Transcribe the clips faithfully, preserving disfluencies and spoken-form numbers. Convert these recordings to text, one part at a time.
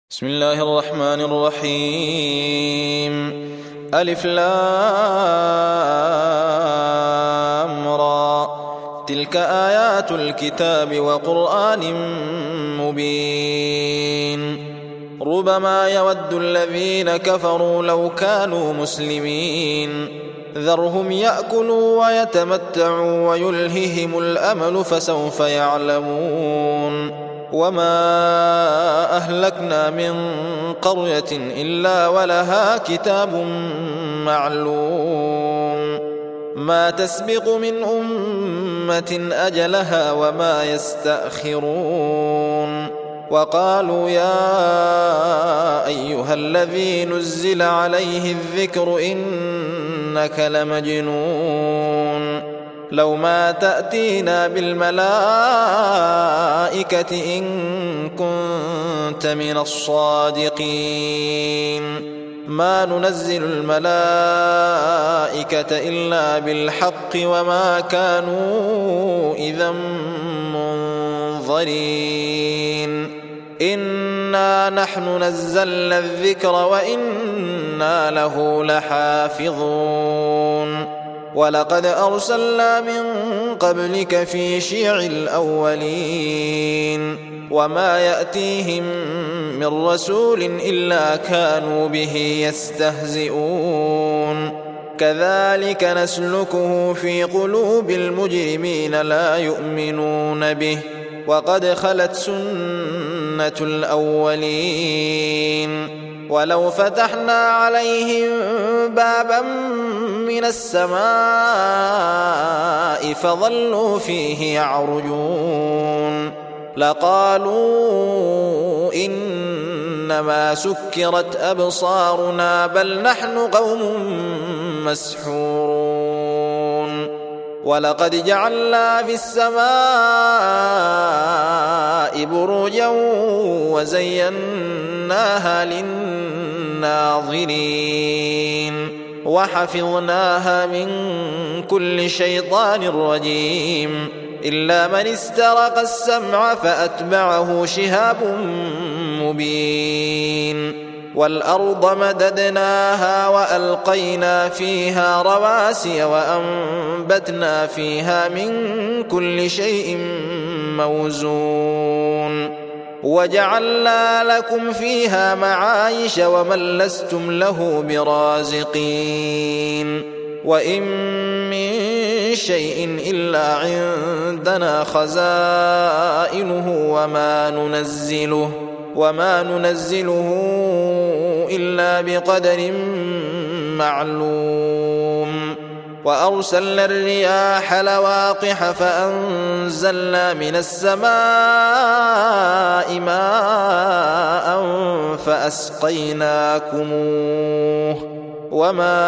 بسم الله الرحمن الرحيم. ألف لام را، تلك آيات الكتاب وقرآن مبين. ربما يود الذين كفروا لو كانوا مسلمين، ذرهم يأكلوا ويتمتعوا ويلههم الأمل فسوف يعلمون. وما أهلكنا من قرية إلا ولها كتاب معلوم، ما تسبق من أمة أجلها وما يستأخرون. وقالوا يا أيها الذي نزل عليه الذكر إنك لمجنون، لو ما تأتينا بالملائكة إن كنت من الصادقين، ما ننزل الملائكة إلا بالحق وما كانوا إذا منظرين. إنا نحن نزلنا الذكر وإنا له لحافظون. ولقد أرسلنا من قبلك في شيع الأولين، وما يأتيهم من رسول إلا كانوا به يستهزئون. كذلك نسلكه في قلوب المجرمين لا يؤمنون به، وقد خلت سنة الأولين. ولو فتحنا عليهم بابا من السماء فظلوا فيه يعرجون لقالوا إنما سكرت أبصارنا بل نحن قوم مسحورون. ولقد جعلنا في السماء بروجا وزيناها للناظرين وحفظناها من كل شيطان رجيم، إلا من استرق السمع فأتبعه شهاب مبين. والأرض مددناها وألقينا فيها رواسي وأنبتنا فيها من كل شيء موزون، وجعلنا لكم فيها معايش ومن لستم له برازقين. وإن من شيء إلا عندنا خزائنه وما ننزله وما ننزله إلا بقدر معلوم. وأرسلنا الرياح لواقح فأنزلنا من السماء ماء فأسقيناكموه وما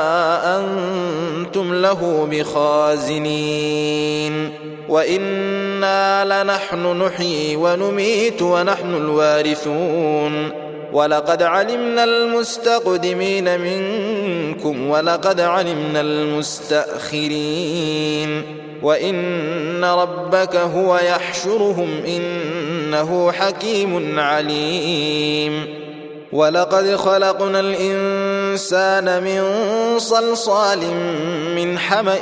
أنتم له بخازنين. وإنا لنحن نحيي ونميت ونحن الوارثون. ولقد علمنا المستقدمين منكم ولقد علمنا المستأخرين، وإن ربك هو يحشرهم إنه حكيم عليم. ولقد خلقنا الإنسان من صلصال من حمأ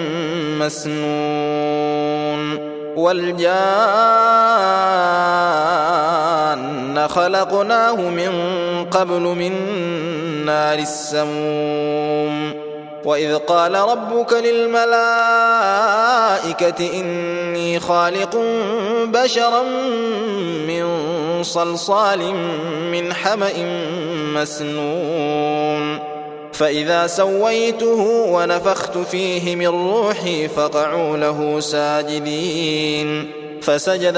مسنون، والجان خلقناه من قبل من نار السموم. وإذ قال ربك للملائكة إني خالق بشرا من صلصال من حمأ مسنون، فإذا سويته ونفخت فيه من روحي فقعوا له ساجدين، فسجد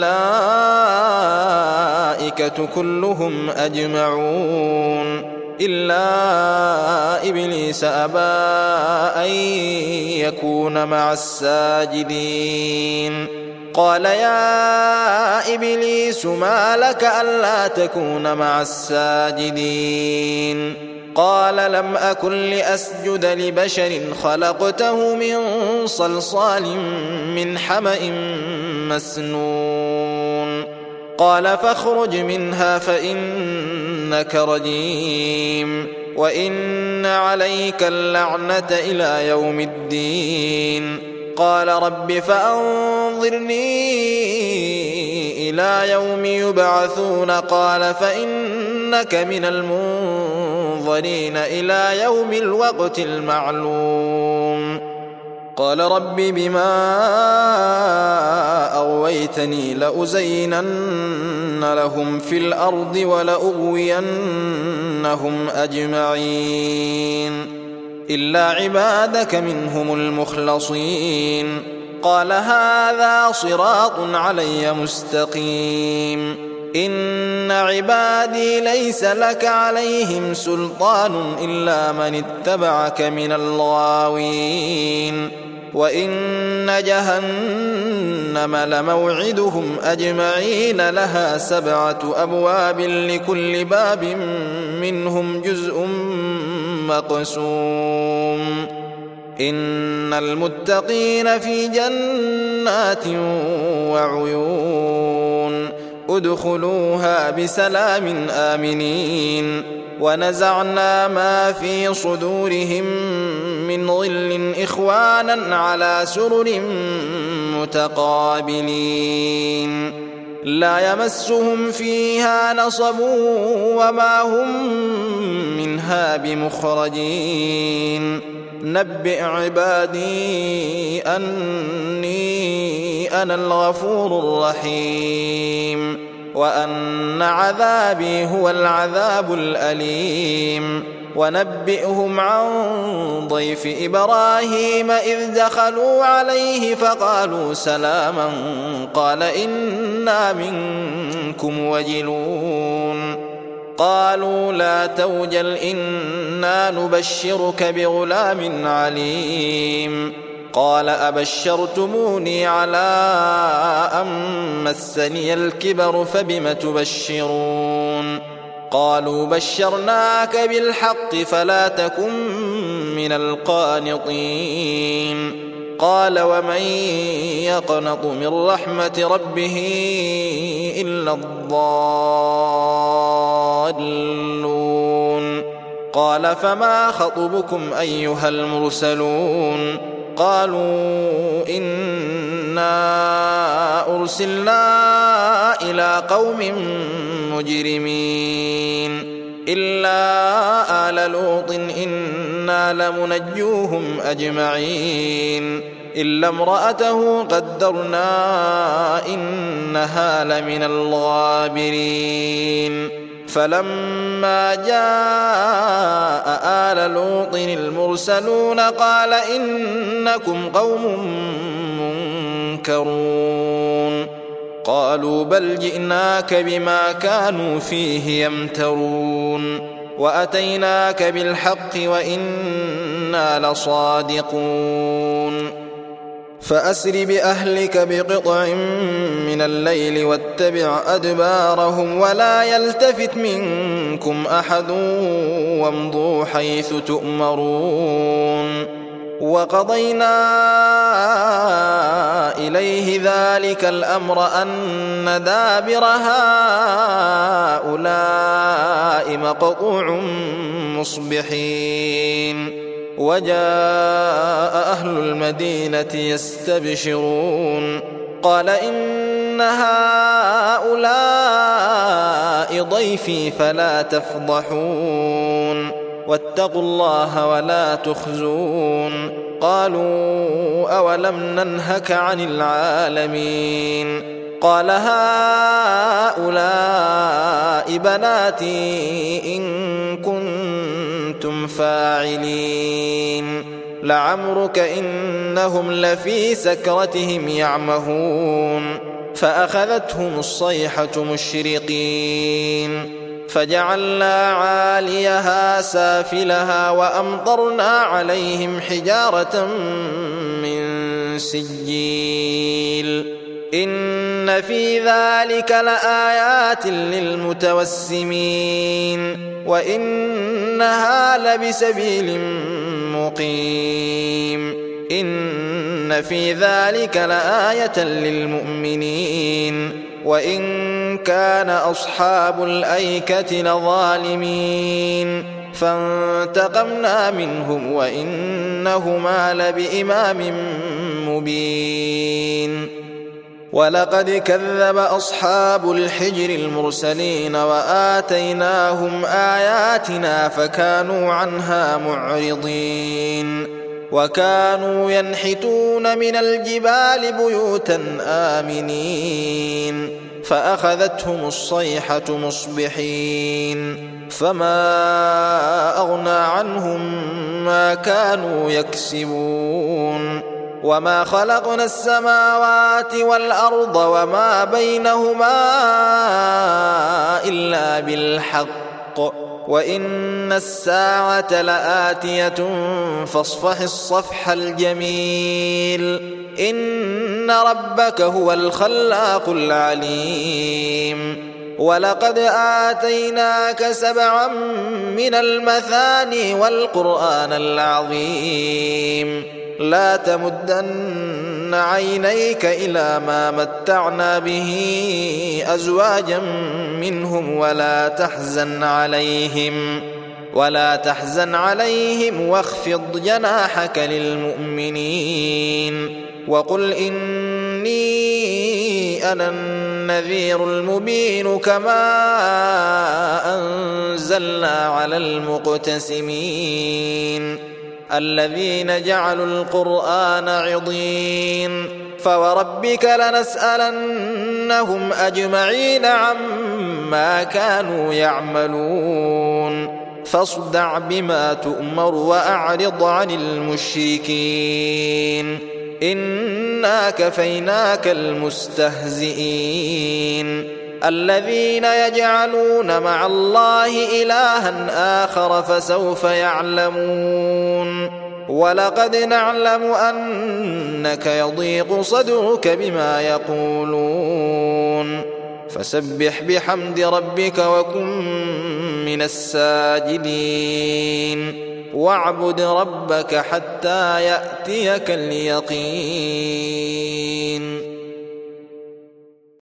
الملائكة كلهم أجمعون إلا إبليس أبى أن يكون مع الساجدين. قال يا إبليس ما لك ألا تكون مع الساجدين؟ قال لم أكن لأسجد لبشر خلقته من صلصال من حمأ مسنون. قال فاخرج منها فإنك رجيم وإن عليك اللعنة إلى يوم الدين. قال رب فأنظرني إلى يوم يبعثون قال فإنك من المنظرين إلى يوم الوقت المعلوم. قال رب بما أغويتني لأزينن لهم في الأرض ولأغوينهم أجمعين إلا عبادك منهم المخلصين. قال هذا صراط علي مستقيم إن عبادي ليس لك عليهم سلطان إلا من اتبعك من الغاوين وإن جهنم لموعدهم أجمعين لها سبعة أبواب لكل باب منهم جزء مقسوم إن المتقين في جنات وعيون ادخلوها بسلام آمنين. ونزعنا ما في صدورهم من غل إخوانا على سرر متقابلين لا يمسهم فيها نصب وما هم منها بمخرجين. نبئ عبادي أني أنا الغفور الرحيم وأن عذابي هو العذاب الأليم. ونبئهم عن ضيف إبراهيم إذ دخلوا عليه فقالوا سلاما قال إنا منكم وجلون. قالوا لا توجل إنا نبشرك بغلام عليم. قال أبشرتموني على أن مسني الكبر فبم تبشرون. قالوا بشرناك بالحق فلا تكن من القانطين. قال ومن يقنط من رحمة ربه إلا الضالون. قال فما خطبكم أيها المرسلون؟ قالوا إنا أرسلنا إلى قوم مجرمين إلا آل لوط إنا لمنجوهم أجمعين إلا امرأته قدرنا إنها لمن الغابرين. فلما جاء آل لوط المرسلون قال إنكم قوم منكرون. قالوا بل جئناك بما كانوا فيه يمترون وأتيناك بالحق وإنا لصادقون. فأسر بأهلك بقطع من الليل واتبع أدبارهم ولا يلتفت منكم أحد وامضوا حيث تؤمرون. وقضينا إليه ذلك الأمر أن دابر هؤلاء مقطوع مصبحين. وجاء أهل المدينة يستبشرون قال إن هؤلاء ضيفي فلا تفضحون واتقوا الله ولا تخزون. قالوا أولم ننهك عن العالمين؟ قال هؤلاء بناتي إن كنتم فاعلين. لعمرك إنهم لفي سكرتهم يعمهون. فأخذتهم الصيحة مشرقين فجعلنا عاليها سافلها وأمطرنا عليهم حجارة من سجيل. إن في ذلك لآيات للمتوسمين وإنها لبسبيل مقيم. إن في ذلك لآية للمؤمنين وإن كان أصحاب الأيكة لظالمين فانتقمنا منهم وإنهما لبإمام مبين ولقد كذب أصحاب الحجر المرسلين وآتيناهم آياتنا فكانوا عنها معرضين وكانوا ينحتون من الجبال بيوتا آمنين فأخذتهم الصيحة مصبحين فما أغنى عنهم ما كانوا يكسبون وما خلقنا السماوات والأرض وما بينهما إلا بالحق وإن الساعة لآتية فاصفح الصفح الجميل إن ربك هو الخلاق العليم ولقد آتيناك سبعا من المثاني والقرآن العظيم لا تمدن عينيك إلى ما متعنا به أزواجا منهم ولا تحزن عليهم ولا تحزن عليهم واخفض جناحك للمؤمنين وقل إني أنا النذير المبين كما أنزلنا على المقتسمين الذين جعلوا القرآن عضين فوربك لنسألنهم أجمعين عما كانوا يعملون فاصدع بما تؤمر وأعرض عن المشركين إنا كفيناك المستهزئين الذين يجعلون مع الله إلها آخر فسوف يعلمون ولقد نعلم أنك يضيق صدرك بما يقولون فسبح بحمد ربك وكن من الساجدين واعبد ربك حتى يأتيك اليقين.